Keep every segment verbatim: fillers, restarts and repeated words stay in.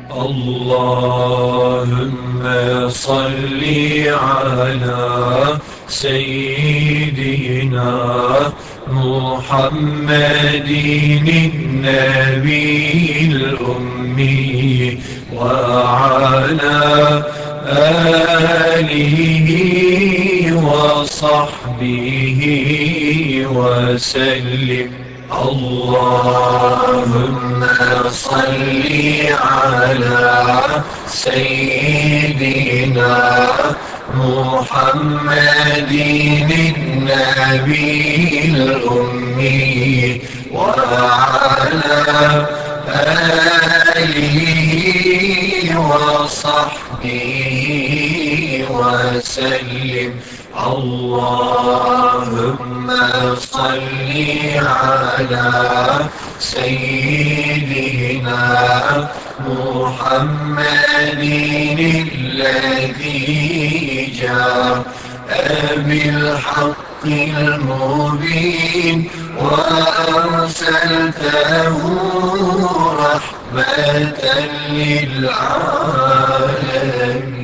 Allahümme salli ala seyyidina Muhammedin nebiyil ummi ve ala alihi ve sahbihi ve sellim. Allahümme salli ala seyyidina Muhammedin nebiyil ummi ve ala alihi ve sahbihi ve sellim. Allahümme salli ala seyyidina Muhammedin ellezî câe bil hakkil mubin ve erseltehu rahmeten lil âlemin.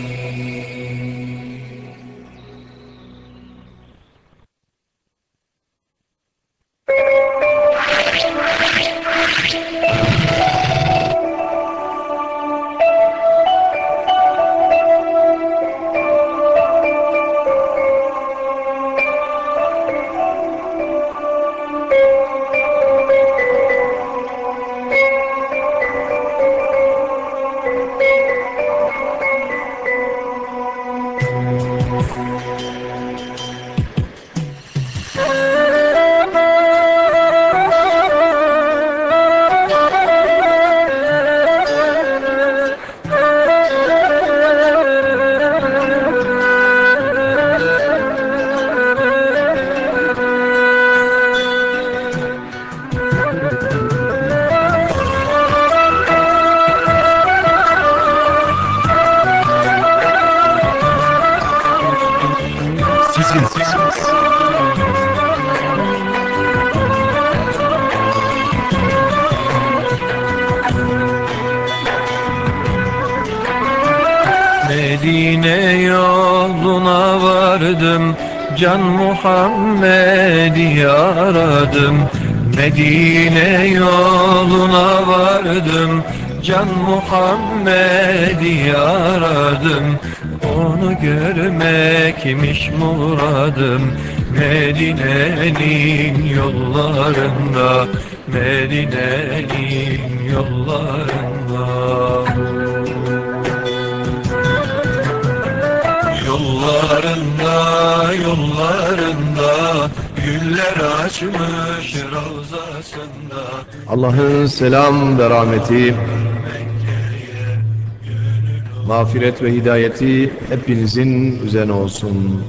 Medine yoluna vardım, Can Muhammed'i aradım. Medine yoluna vardım, Can Muhammed'i aradım. Onu görmekmiş muradım, Medine'nin yollarında, Medine'nin yollarında. Yollarında, yollarında güller açmış ravzasında. Allah'ın selam ve rahmeti, mağfiret ve hidayeti hepinizin üzerine olsun.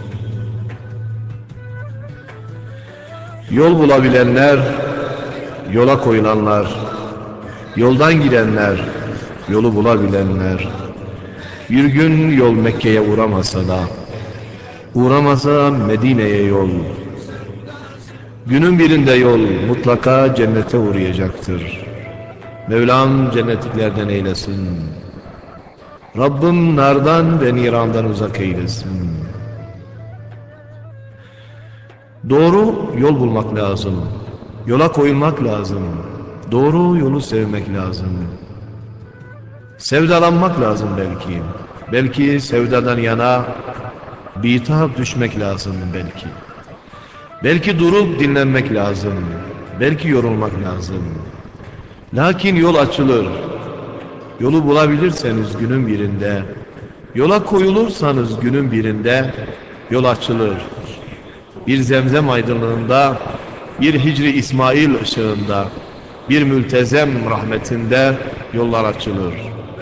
Yol bulabilenler, yola koyulanlar, yoldan gidenler, yolu bulabilenler. Bir gün yol Mekke'ye uğramasa da, uğramasa Medine'ye yol. Günün birinde yol mutlaka cennete uğrayacaktır. Mevlam cennetliklerden eylesin. Rabbim nardan ve nirandan uzak eylesin. Doğru yol bulmak lazım. Yola koyulmak lazım. Doğru yolu sevmek lazım. Sevdalanmak lazım belki. Belki sevdadan yana bitap düşmek lazım belki. Belki durup dinlenmek lazım. Belki yorulmak lazım. Lakin yol açılır. Yolu bulabilirseniz günün birinde, yola koyulursanız günün birinde yol açılır. Bir zemzem aydınlığında, bir Hicri İsmail ışığında, bir mültezem rahmetinde yollar açılır.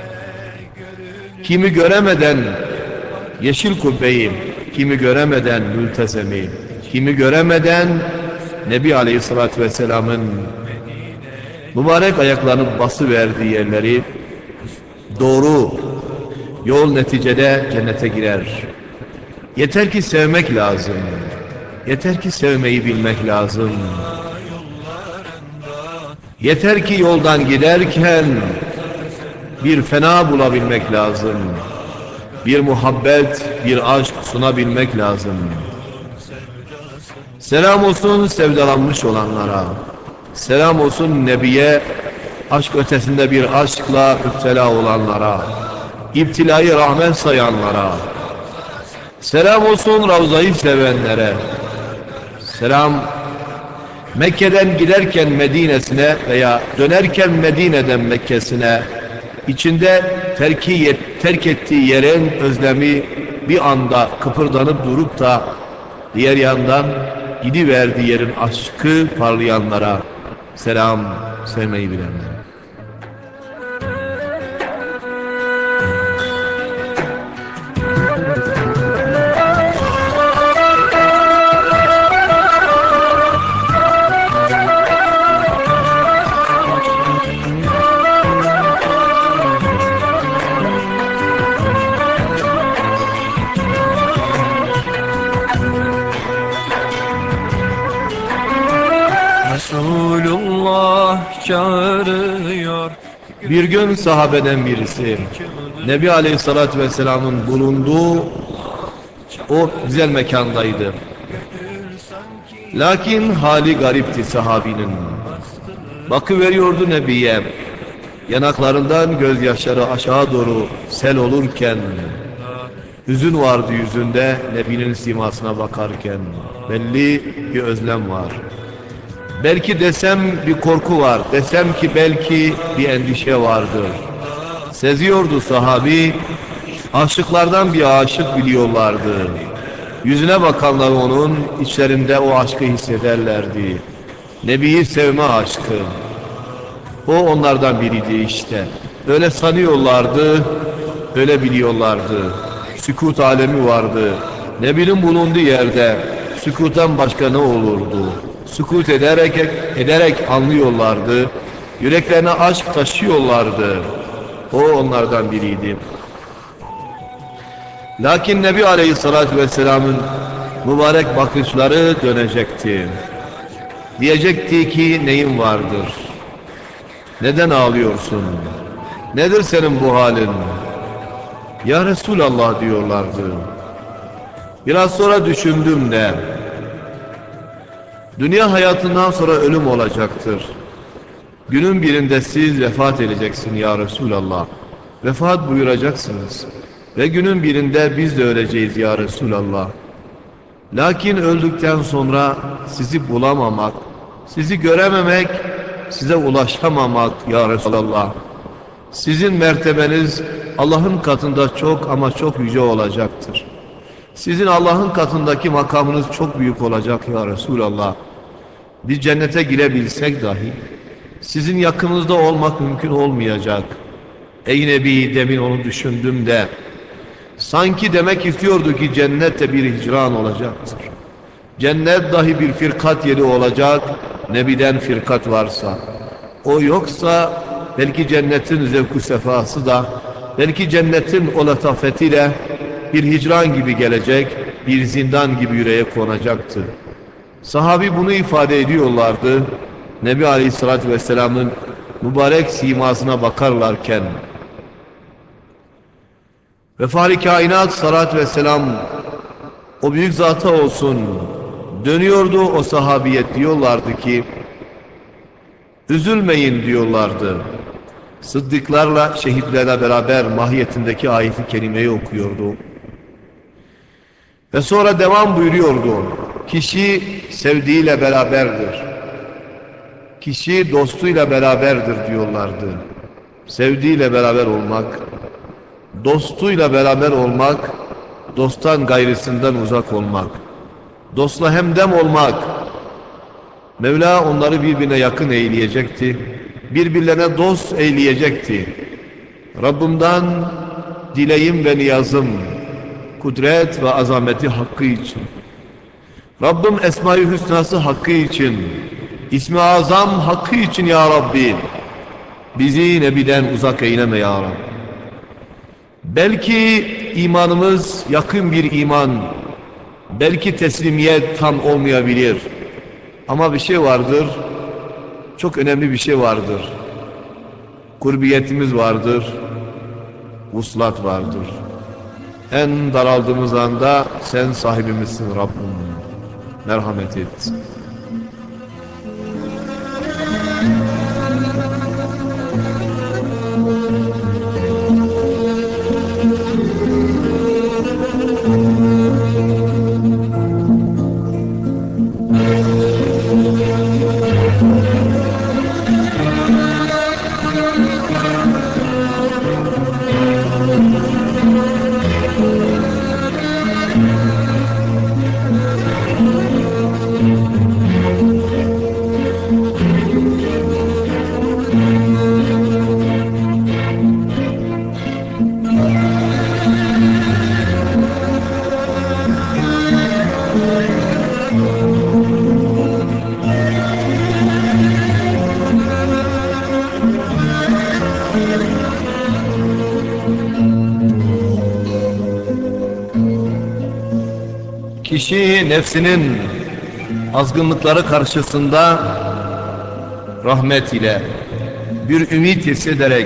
Kimi göremeden yeşil kubbeyi, kimi göremeden mültezemi, kimi göremeden Nebi Aleyhisselatü Vesselam'ın mübarek ayaklarını basıverdiği yerleri, doğru yol neticede cennete girer. Yeter ki sevmek lazım. Yeter ki sevmeyi bilmek lazım. Yeter ki yoldan giderken bir fena bulabilmek lazım. Bir muhabbet, bir aşk sunabilmek lazım. Selam olsun sevdalanmış olanlara. Selam olsun Nebiye, aşk ötesinde bir aşkla müptela olanlara. İptilayı rahmet sayanlara. Selam olsun Ravza'yı sevenlere. Selam Mekke'den giderken Medine'sine veya dönerken Medine'den Mekke'sine, içinde terki, terk ettiği yerin özlemi bir anda kıpırdanıp durup da diğer yandan gidiverdiği yerin aşkı parlayanlara selam, sevmeyi bilenlere. Resulullah çağırıyor. Bir gün sahabeden birisi Nebi Aleyhisselatü Vesselam'ın bulunduğu o güzel mekandaydı. Lakin hali garipti sahabinin. Bakıveriyordu Nebi'ye. Yanaklarından gözyaşları aşağı doğru sel olurken, hüzün vardı yüzünde Nebi'nin simasına bakarken. Belli bir özlem var. Belki desem bir korku var, desem ki belki bir endişe vardır. Seziyordu sahabi, aşıklardan bir aşık biliyorlardı. Yüzüne bakanlar onun içlerinde o aşkı hissederlerdi. Nebi'yi sevme aşkı. O onlardan biriydi işte. Öyle sanıyorlardı, öyle biliyorlardı. Sükut alemi vardı. Nebi'nin bulunduğu yerde sükuttan başka ne olurdu? Sükut ederek, ederek anlıyorlardı. Yüreklerine aşk taşıyorlardı. O onlardan biriydi. Lakin Nebi Aleyhisselatü Vesselam'ın mübarek bakışları dönecekti. Diyecekti ki neyin vardır? Neden ağlıyorsun? Nedir senin bu halin? Ya Resulallah diyorlardı. Biraz sonra düşündüm de. Dünya hayatından sonra ölüm olacaktır. Günün birinde siz vefat edeceksin ya Resulallah. Vefat buyuracaksınız. Ve günün birinde biz de öleceğiz ya Resulallah. Lakin öldükten sonra sizi bulamamak, sizi görememek, size ulaşamamak ya Resulallah. Sizin mertebeniz Allah'ın katında çok ama çok yüce olacaktır. Sizin Allah'ın katındaki makamınız çok büyük olacak ya Resulallah. Biz cennete girebilsek dahi sizin yakınınızda olmak mümkün olmayacak. Ey Nebi, demin onu düşündüm de sanki demek istiyordu ki cennette bir hicran olacaktır. Cennet dahi bir firkat yeri olacak, Nebi'den firkat varsa. O yoksa belki cennetin zevku sefası da, belki cennetin o latafetiyle bir hicran gibi gelecek, bir zindan gibi yüreğe konacaktı. Sahabi bunu ifade ediyorlardı. Nebi Aleyhisselatü Vesselam'ın mübarek simasına bakarlarken ve Fahri Kainat Salat ve Selam o büyük zata olsun dönüyordu o sahabiyet, diyorlardı ki üzülmeyin diyorlardı. Sıddıklarla şehitlerle beraber mahiyetindeki ayeti kerimeyi okuyordu. Ve sonra devam buyuruyordu. Kişi sevdiğiyle beraberdir. Kişi dostuyla beraberdir diyorlardı. Sevdiğiyle beraber olmak, dostuyla beraber olmak, dosttan gayrısından uzak olmak, dostla hemdem olmak. Mevla onları birbirine yakın eyleyecekti, birbirlerine dost eyleyecekti. Rabbimden dileğim ve niyazım, kudret ve azameti hakkı için, Rabbim Esma-i Hüsnası hakkı için, İsmi Azam hakkı için ya Rabbi, bizi Nebi'den uzak eyleme ya Rabbi. Belki imanımız yakın bir iman, belki teslimiyet tam olmayabilir. Ama bir şey vardır, çok önemli bir şey vardır. kurbiyetimiz vardır, vuslat vardır. En daraldığımız anda sen sahibimizsin Rabbim. Merhamet et. Kişi nefsinin azgınlıkları karşısında rahmet ile bir ümit hissederek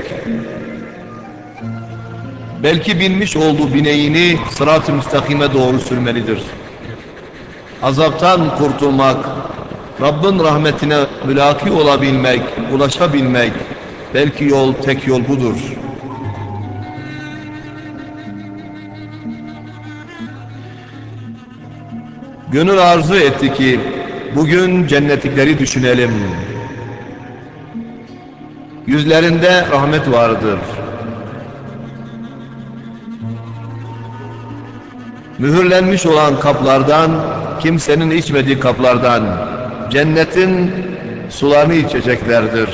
belki binmiş olduğu bineğini sırat-ı müstakime doğru sürmelidir. Azaptan kurtulmak, Rabbin rahmetine mülaki olabilmek, ulaşabilmek, belki yol, tek yol budur. Gönül arzu etti ki bugün cennetlikleri düşünelim. Yüzlerinde rahmet vardır. Mühürlenmiş olan kaplardan, kimsenin içmediği kaplardan cennetin sularını içeceklerdir.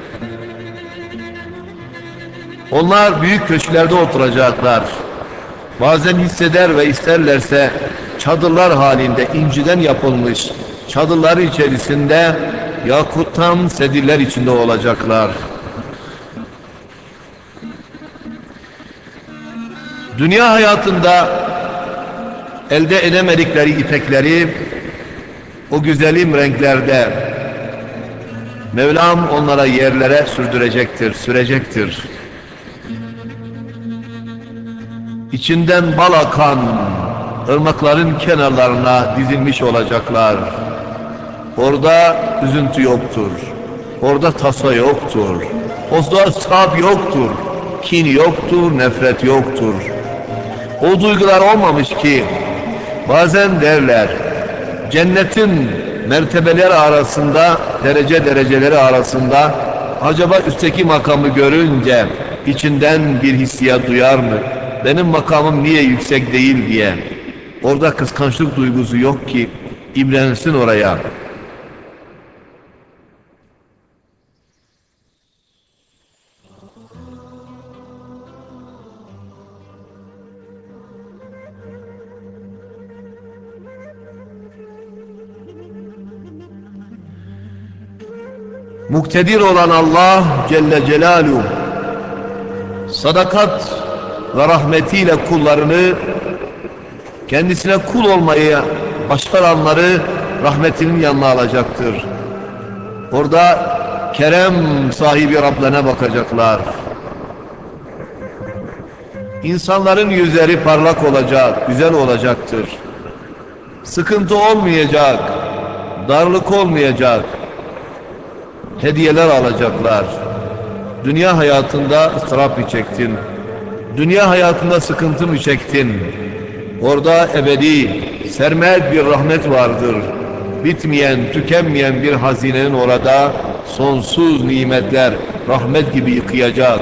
Onlar büyük köşklerde oturacaklar. Bazen hisseder ve isterlerse çadırlar halinde inciden yapılmış çadırları içerisinde yakuttan sedirler içinde olacaklar. Dünya hayatında elde edemedikleri ipekleri o güzelim renklerde Mevlam onlara yerlere sürdürecektir, sürecektir. İçinden bal akan ırmakların kenarlarına dizilmiş olacaklar. Orada üzüntü yoktur. Orada tasa yoktur. Orada sab yoktur. Kin yoktur, nefret yoktur. O duygular olmamış ki bazen derler cennetin mertebeleri arasında, derece dereceleri arasında acaba üstteki makamı görünce içinden bir hissiyat duyar mı? Benim makamım niye yüksek değil diye. Orada kıskançlık duygusu yok ki imrensin oraya. Muktedir olan Allah Celle Celaluhu sadakat ve rahmetiyle kullarını, kendisine kul olmayı başaranları rahmetinin yanına alacaktır. Orada kerem sahibi Rablerine bakacaklar. İnsanların yüzleri parlak olacak, güzel olacaktır. Sıkıntı olmayacak, darlık olmayacak. Hediyeler alacaklar. Dünya hayatında ıstırap mı çektin? Dünya hayatında sıkıntı mı çektin? Orada ebedi, sermet bir rahmet vardır. Bitmeyen, tükenmeyen bir hazinenin orada sonsuz nimetler rahmet gibi yıkayacak.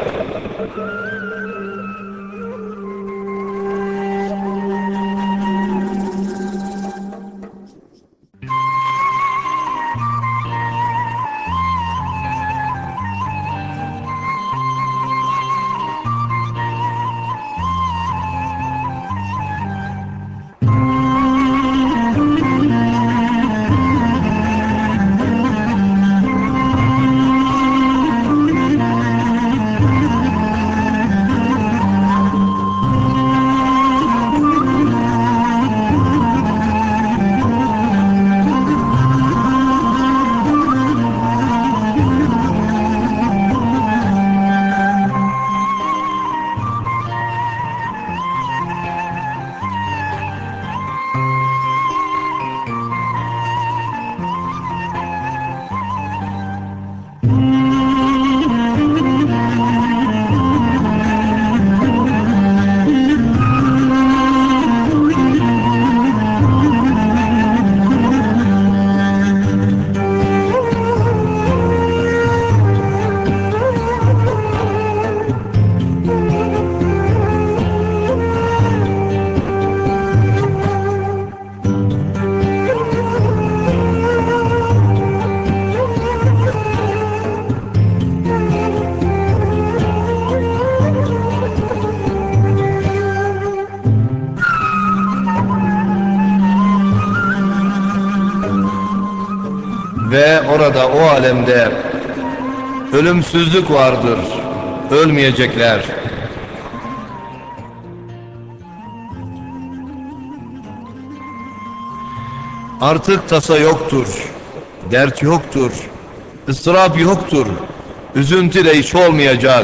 alemde ölümsüzlük vardır. Ölmeyecekler. Artık tasa yoktur, dert yoktur, ıstırap yoktur, üzüntü de hiç olmayacak.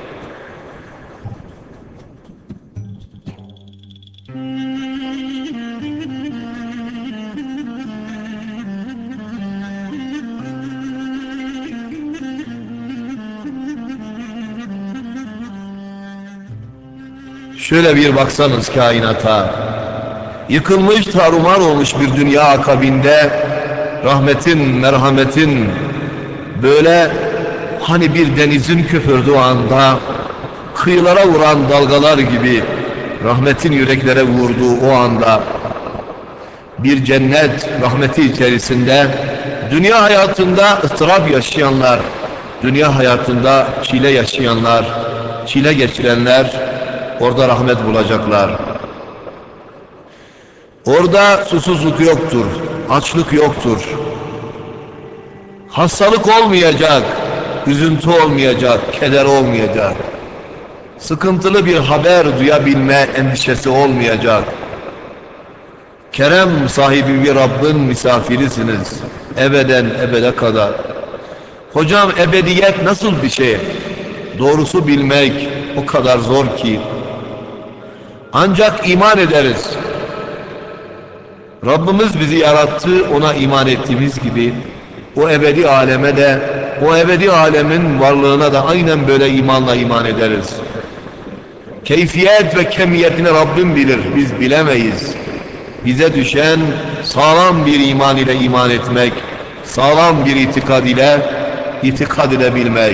Şöyle bir baksanız kainata, yıkılmış, tarumar olmuş bir dünya akabinde rahmetin, merhametin böyle hani bir denizin köpürdüğü anda kıyılara vuran dalgalar gibi rahmetin yüreklere vurduğu o anda bir cennet rahmeti içerisinde dünya hayatında ıstırap yaşayanlar, dünya hayatında çile yaşayanlar, çile geçirenler orada rahmet bulacaklar. Orada susuzluk yoktur, açlık yoktur. Hastalık olmayacak, üzüntü olmayacak, keder olmayacak. Sıkıntılı bir haber duyabilme endişesi olmayacak. Kerem sahibi bir Rabbin misafirisiniz. Ebeden ebede kadar. Hocam ebediyet nasıl bir şey? Doğrusu bilmek o kadar zor ki. Ancak iman ederiz. Rabbimiz bizi yarattı, ona iman ettiğimiz gibi o ebedi aleme de, o ebedi alemin varlığına da aynen böyle imanla iman ederiz. Keyfiyet ve kemiyetini Rabbim bilir, biz bilemeyiz. Bize düşen sağlam bir iman ile iman etmek, sağlam bir itikad ile itikad edebilmek.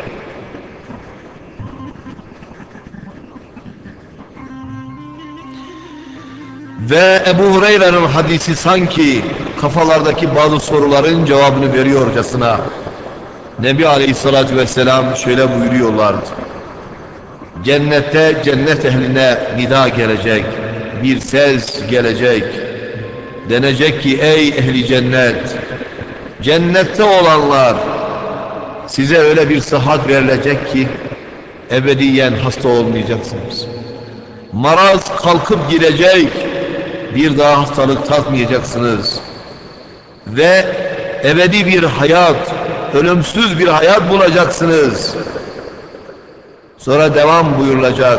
Ve Ebu Hureyre'nin hadisi sanki kafalardaki bazı soruların cevabını veriyorcasına Nebi Aleyhisselatü Vesselam şöyle buyuruyorlardı. Cennette cennet ehline nida gelecek, bir ses gelecek. Denecek ki ey ehli cennet, cennette olanlar, size öyle bir sıhhat verilecek ki ebediyen hasta olmayacaksınız. Maraz kalkıp gidecek, bir daha hastalık tatmayacaksınız. Ve ebedi bir hayat, ölümsüz bir hayat bulacaksınız. Sonra devam buyurulacak.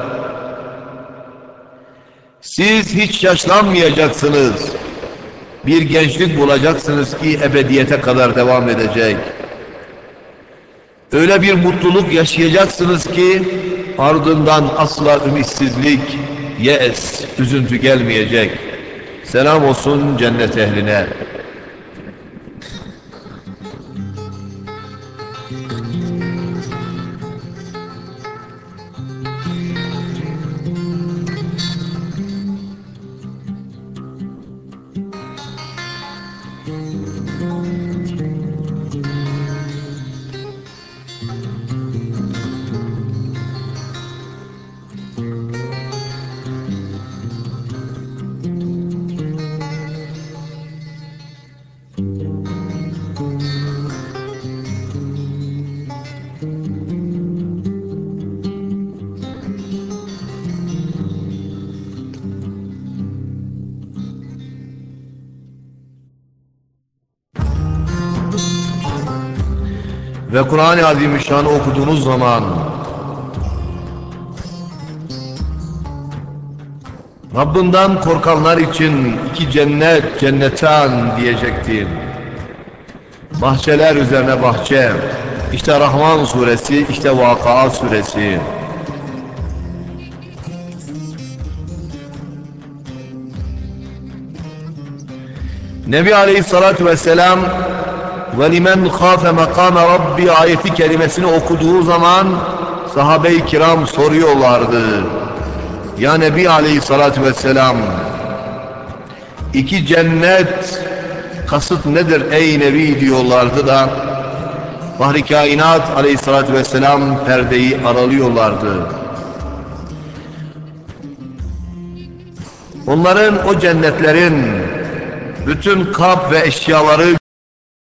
Siz hiç yaşlanmayacaksınız. Bir gençlik bulacaksınız ki ebediyete kadar devam edecek. Öyle bir mutluluk yaşayacaksınız ki ardından asla ümitsizlik, yes, üzüntü gelmeyecek. Selam olsun cennet ehline. Ve Kur'an-ı Azimüşşan'ı okuduğunuz zaman Rabbinden korkanlar için iki cennet, cennetan diyecektir. Bahçeler üzerine bahçe. İşte Rahman suresi, işte Vakıa suresi. Nebi Aleyhisselatü Vesselam وَلِمَنْ خَافَ مَقَامَ Rabbi ayeti kelimesini okuduğu zaman sahabe-i kiram soruyorlardı. Ya Nebi Aleyhisselatü Vesselam, iki cennet kasıt nedir ey Nebi diyorlardı da Fahri Kainat Aleyhisselatü Vesselam perdeyi aralıyorlardı. Onların, o cennetlerin bütün kap ve eşyaları